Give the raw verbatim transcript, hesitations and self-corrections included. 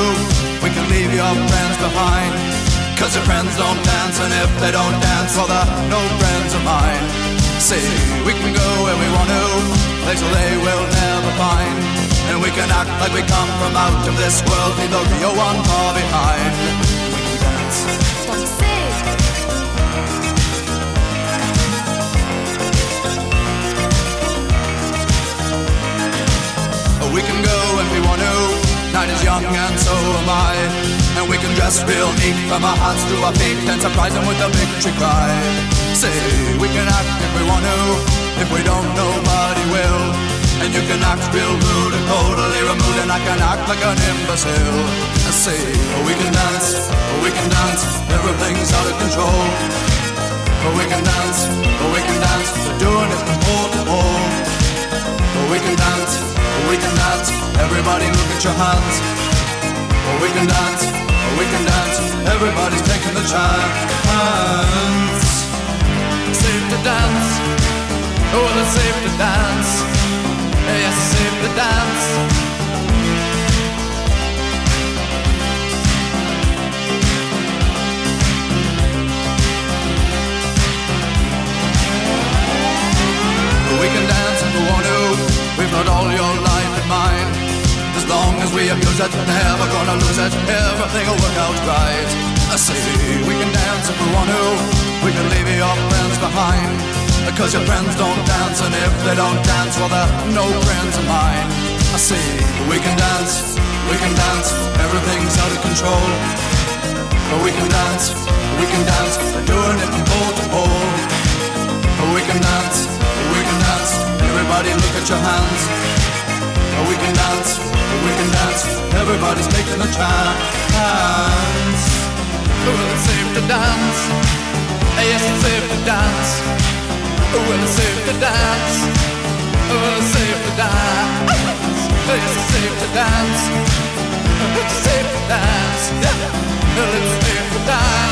we can leave your friends behind. Cause your friends don't dance, and if they don't dance, well they're no friends of mine. See, we can go where we want to, places they will never find. And we can act like we come from out of this world, leave the real one far behind. We can dance. We can go when we want to, night is young and so am I. And we can dress real neat from our hands to our feet and surprise them with a victory cry. Say, we can act if we want to, if we don't nobody will. And you can act real rude and totally removed, and I can act like an imbecile. And say, we can dance, we can dance, everything's out of control. We can dance, we can dance, we're doing it from pole to pole. We can dance, we can dance, everybody look at your hands. We can dance, we can dance, everybody's taking the chance. Safe to dance, oh it's safe to dance. Yes, it's safe to dance. We can dance if we want to, we've got all your life in mind. As long as we abuse it, never gonna lose it, everything will work out right. I say, we can dance if we want to, we can leave your friends behind. Because your friends don't dance, and if they don't dance, well they're no friends of mine. I say, we can dance, we can dance, everything's out of control. We can dance, we can dance, we're doing it from pole to pole. We can dance, we can dance, everybody look at your hands. We can dance, we can dance, everybody's taking a chance. Well, it's safe to dance, yes, it's safe to dance. Well, it's safe to dance, well, it's safe to dance. Yes, it's safe to dance, it's safe to dance. Well, it's safe to dance.